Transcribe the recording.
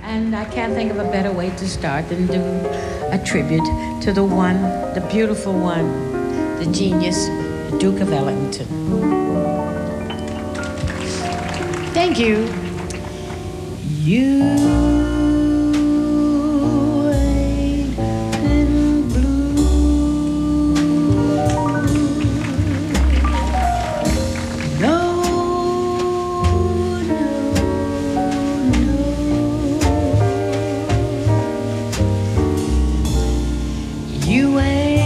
And I can't think of a better way to start than do a tribute to the one, the beautiful one, the genius, the Duke of Ellington. Thank you. You ain't been blue. No, no, no. You ain't